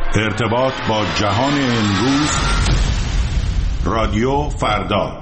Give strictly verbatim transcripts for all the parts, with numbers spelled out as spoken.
ارتباط با جهان امروز، رادیو فردا.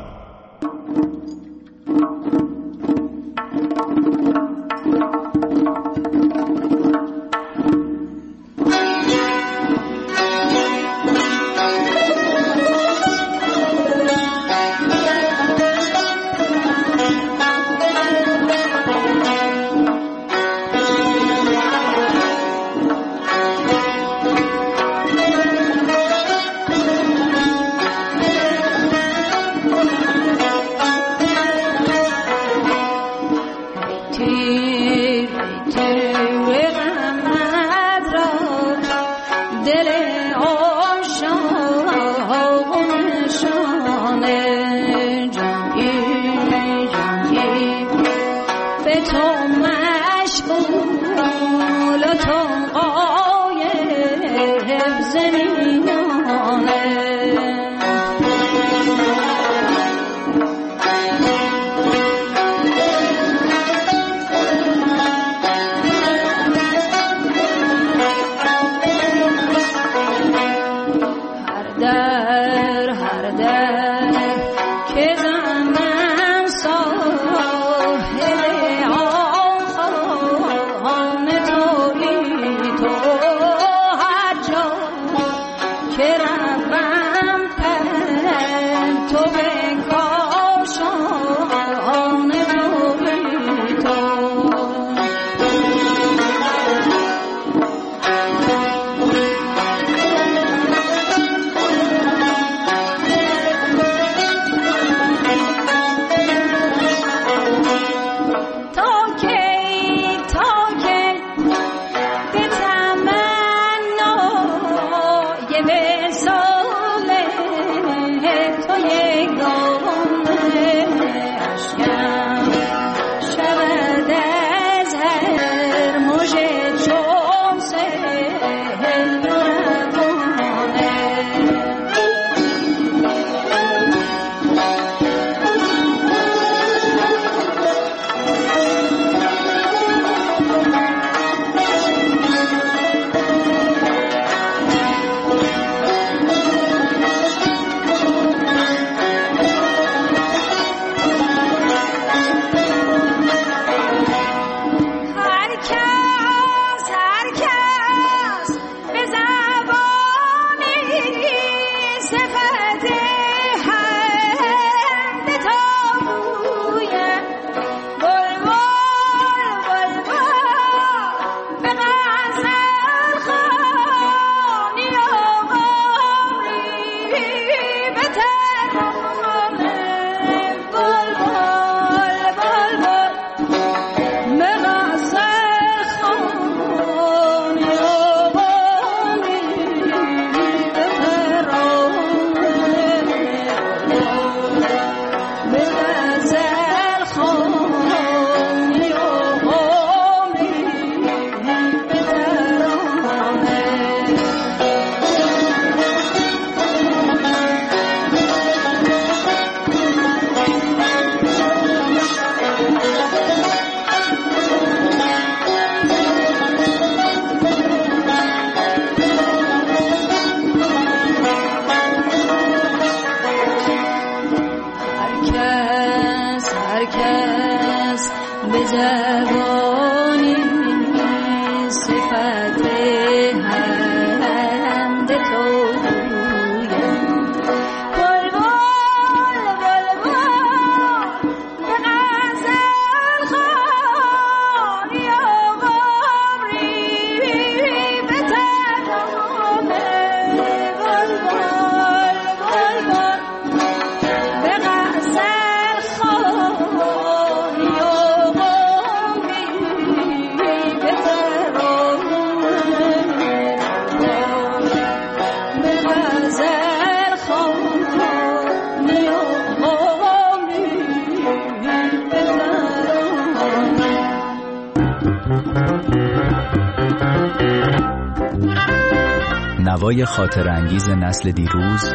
نوای خاطر انگیز نسل دیروز،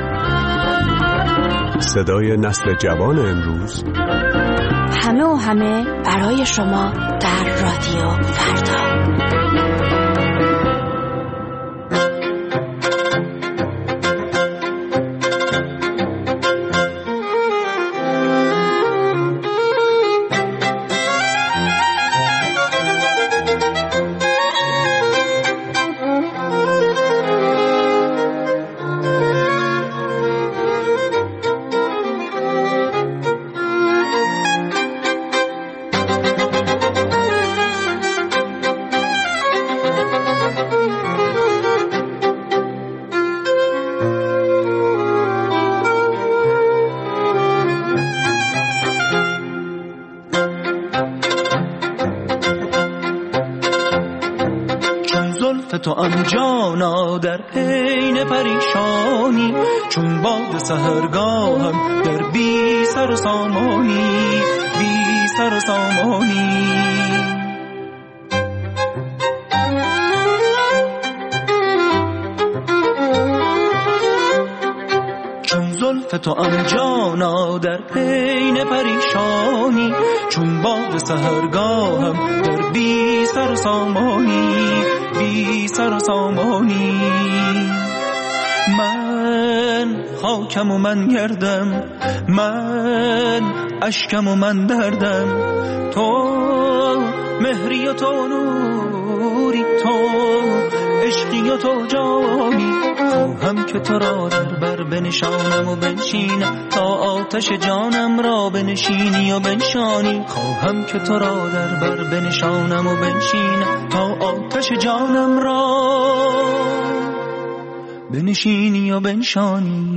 صدای نسل جوان امروز، همه و همه برای شما در رادیو فردا. تو آن جانا در عین پریشانی، چون باد سحرگاهم در بی سر و سامانی، بی سر و سامانی. زلف تو آن جانا در عین پریشانی، چون باد سحرگاهم در بی سر و سامانی، بی سر و سامانی. من خاکم و من گردم، من اشکم و من دردم، تو مهری و تو نوری، تو عشقی و تو جانی. خواهم که تو را در بر بنشانم و بنشینم، تا آتش جانم را بنشینی و بنشانی. خواهم که تو را در بر بنشانم و بنشینم، تا آتش جانم را بنشینی و بنشانی.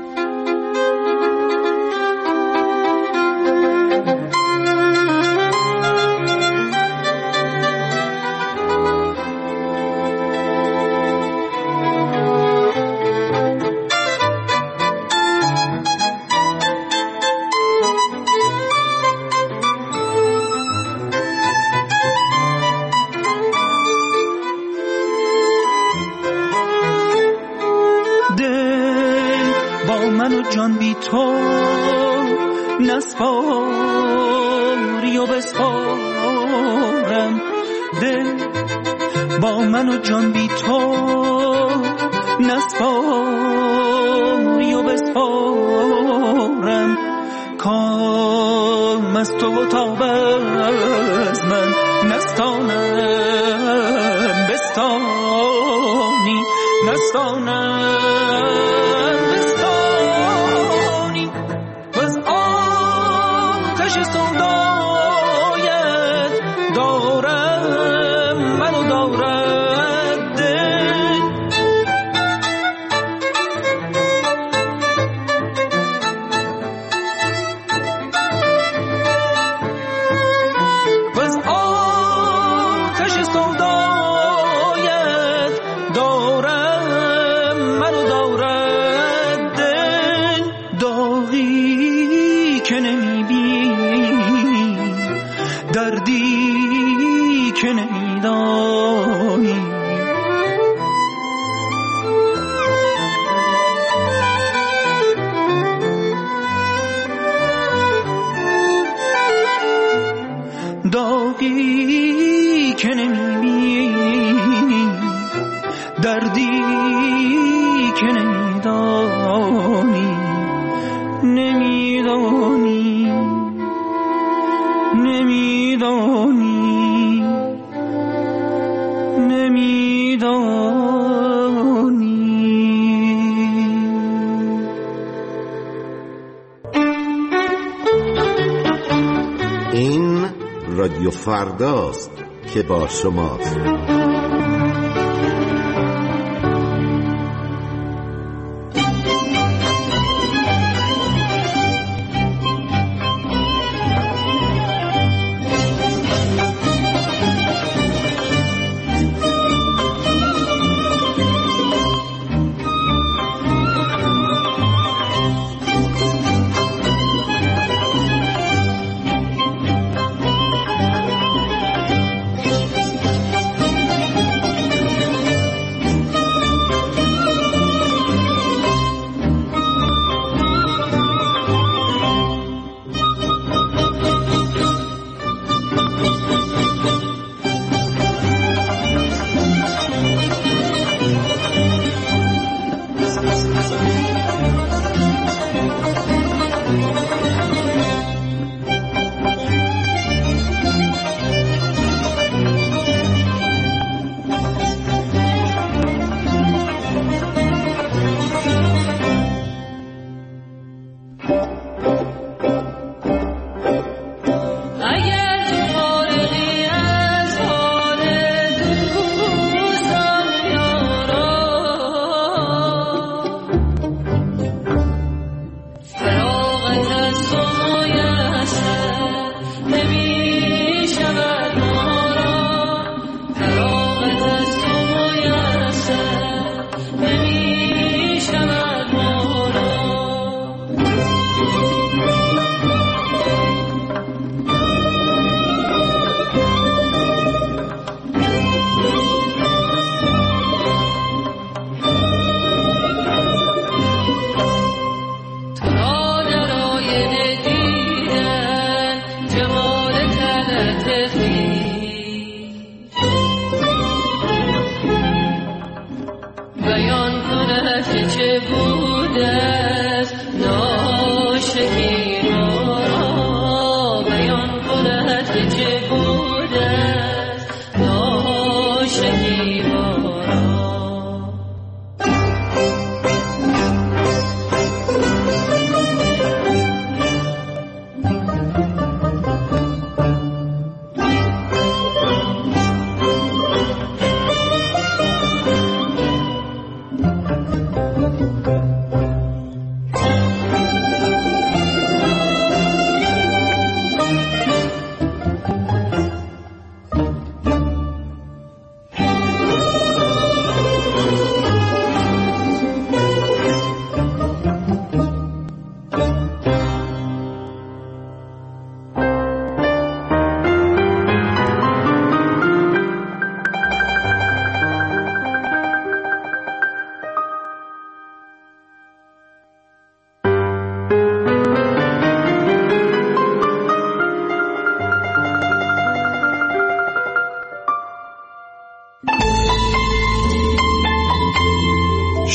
جان بی تو نسپاری و بسپارم، دل با من و جان بی تو نسپاری و بسپارم. کام از تو و تاب از من نستانم بستانی، نستانم سودایت دارم منو دارد دل. بس آتش سودایت دارم منو دارد دل. داغی که نمیبینی، دردی که نمیدانی، داغی که نمیبینی، دردی که نمیدانی، نمیدانی، نمیدانی، نمیدانی. این رادیو فرداست که با شماست.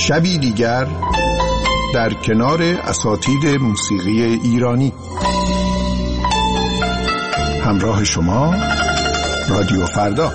شبی دیگر در کنار اساتید موسیقی ایرانی. همراه شما رادیو فردا.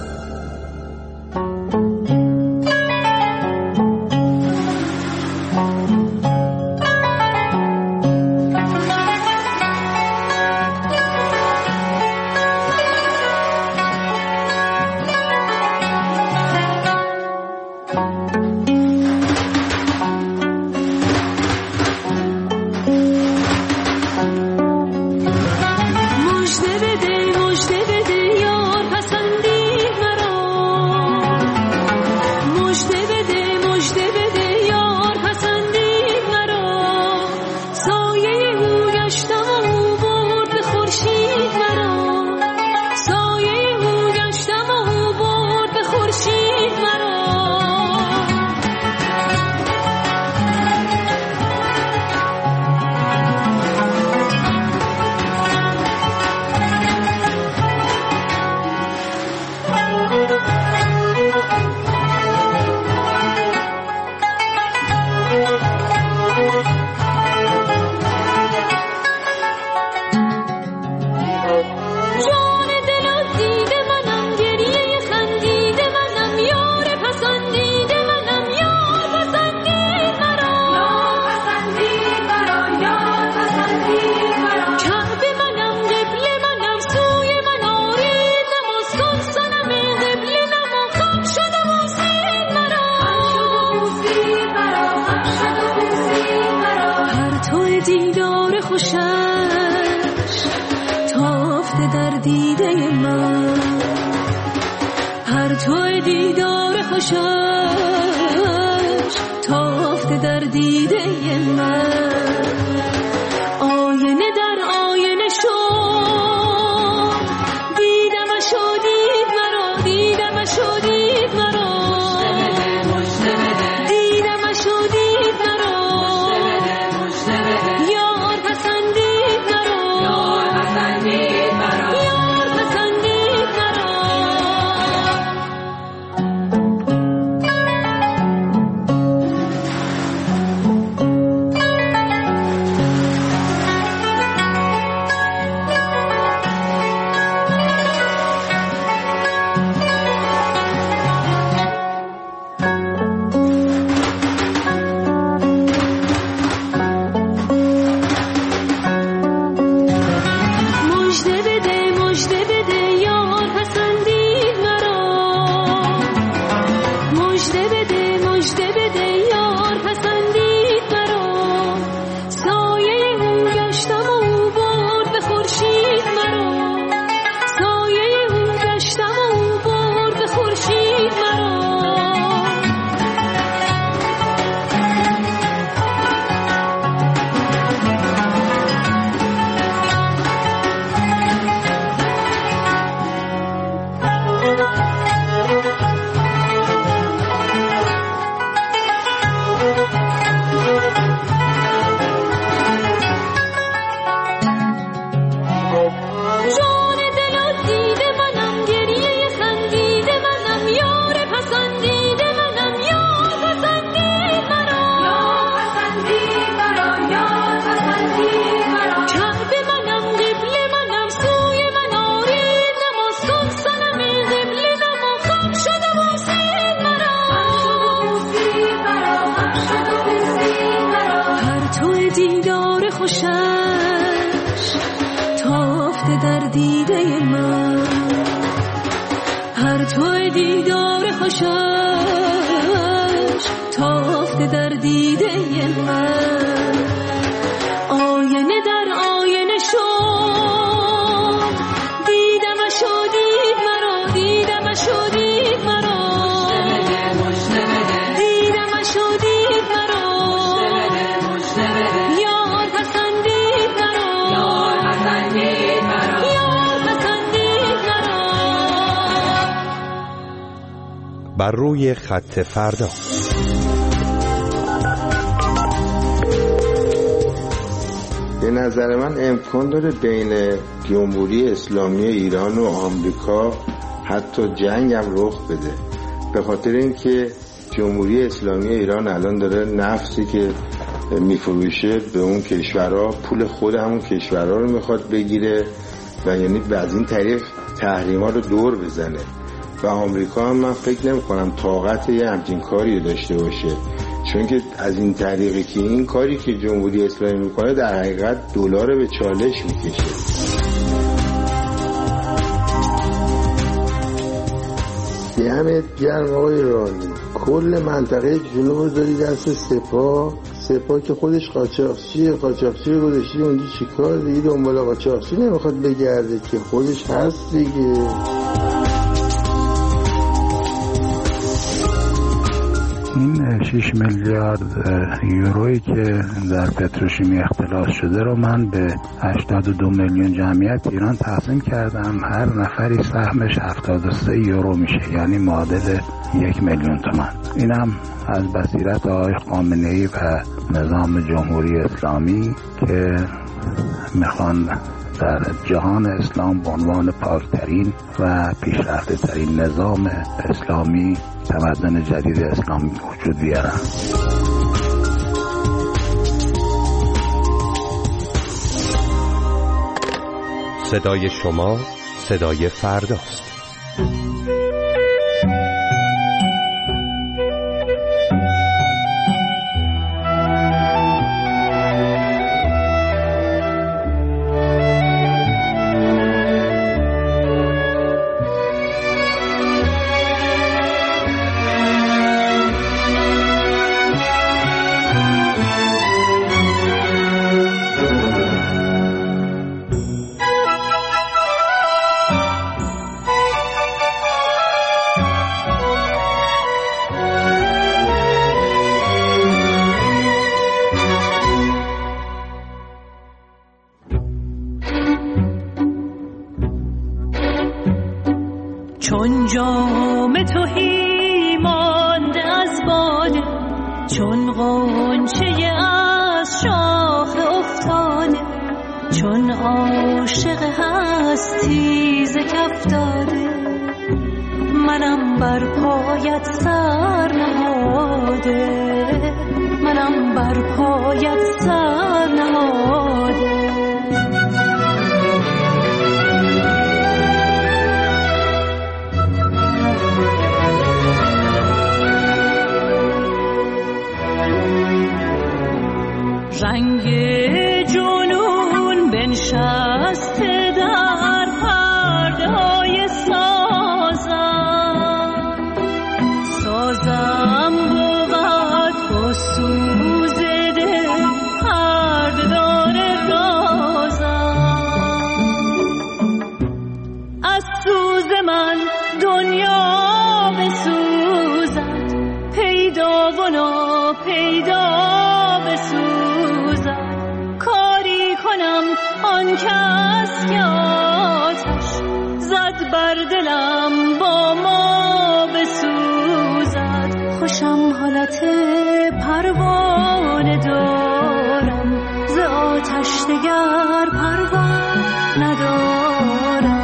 بر روی خط فردا. به نظر من امکان داره بین جمهوری اسلامی ایران و آمریکا حتی جنگ هم رخ بده، به خاطر اینکه جمهوری اسلامی ایران الان داره نفتی که میفروشه به اون کشورها پول خود همون کشورها رو میخواد بگیره و یعنی از این طریق تحریما رو دور بزنه و آمریکا هم من فکر نمی کنم طاقت یه همچین کاری داشته باشه، چون که از این طریقی که این کاری که جمهوری اسلامی میکنه در حقیقت دلار به چالش میکشه. دمت گرم آقای رانی، کل منطقه جنوب رو داری دست سپاه سپاه که خودش قاچاقچیه، قاچاقچی رو گذاشتی اونجا چیکار دیگه؟ دنبال قاچاقچی نمیخواد بگرده که خودش هست دیگه. این شش میلیارد یورویی که در پتروشیمی اختلاس شده رو من به هشتاد و دو میلیون جمعیت ایران تقسیم کردم، هر نفری سهمش هفتاد و سه یورو میشه، یعنی معادل یک میلیون تومان. اینم از بصیرت آقای خامنه‌ای و نظام جمهوری اسلامی که میخوان در جهان اسلام به عنوان پاکترین و پیشرفته ترین نظام اسلامی تمدن جدید اسلامی وجود بیارن. صدای شما صدای فرداست. چون جام تهی مانده از باده، چون غنچه از شاخ افتاده، چون عاشق هستی ز کف داده، منم بر پایت سر نهاده، منم بر پایت سر نهاده. رنگ جنون بنشسته در پرده‌های سازم، سازم بود بسوز دل پرده‌دار رازم. از سوز من دنیا بسوزد، پیدا و ناپیدا بسوزد. کاری کنم آن کس که آتش زد بر دلم با ما بسوزد. خوشم حالت پروانه دارم، ز آتش دگر پروا ندارم.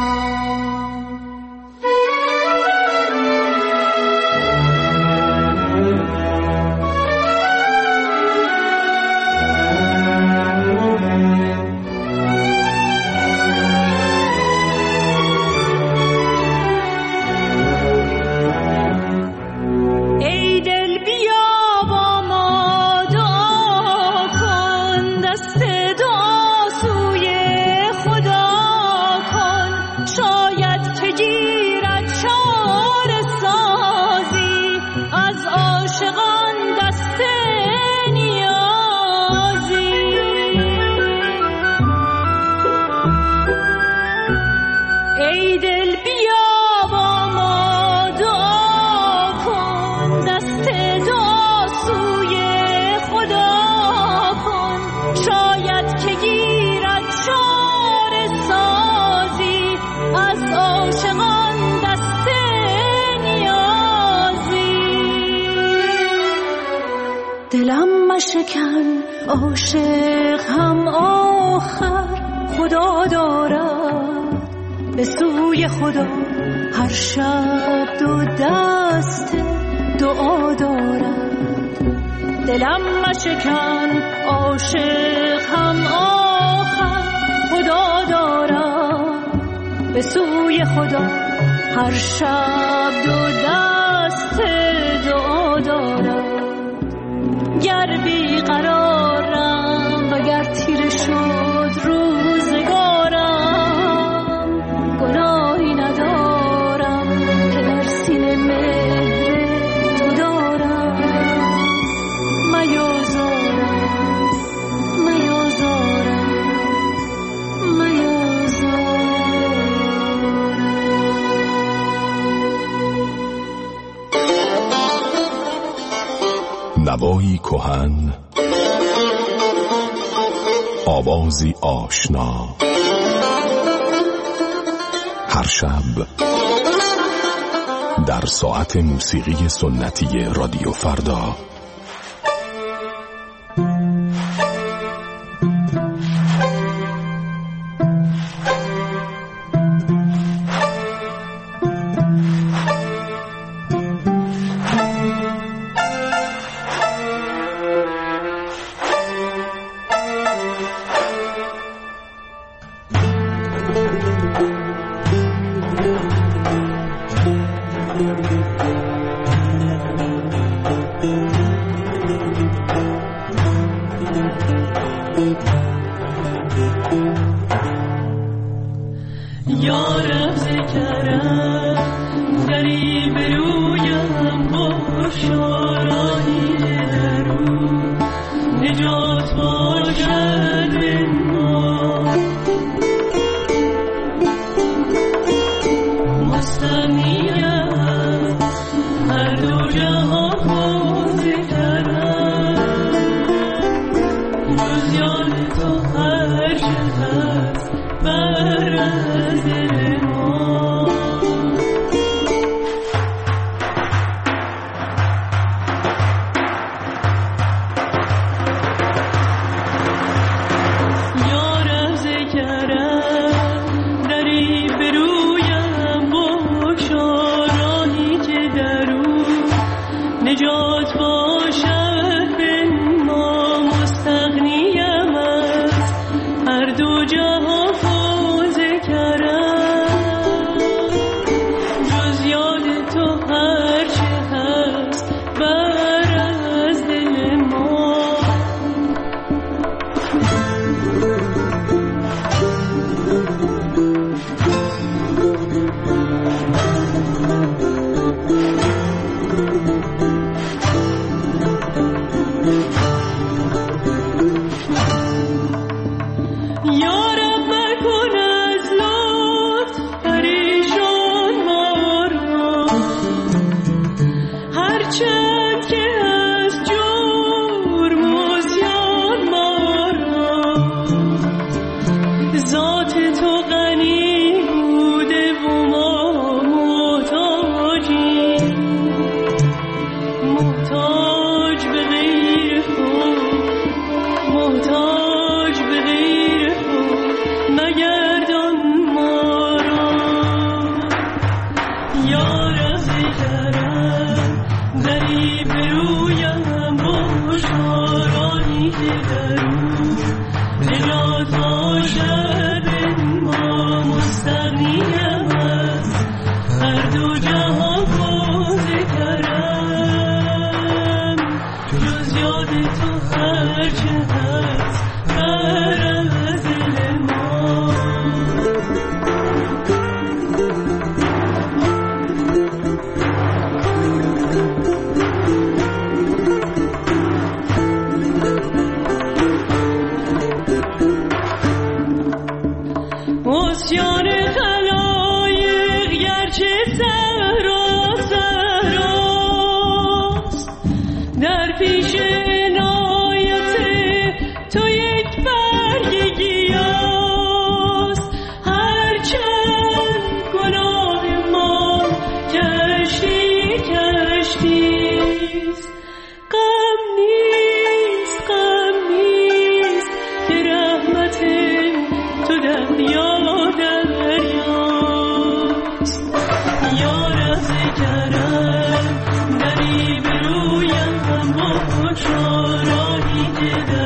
شکن عاشق هم آخر خدا دارد، به سوی خدا هر شب دو دست دعا خدا دارد. دلم مشکن عاشق هم آخر خدا دارد. به سوی خدا هر شب دو دست دعا دارد. گر بیقرارم و گر تیره شد روزگارم، گناهی ندارم که در سینه مهر تو دارم. میازارم میازارم میازارم. نوایی کهن، آوازی آشنا، هر شب در ساعت موسیقی سنتی رادیو فردا. یار از کرم دری برو شادی که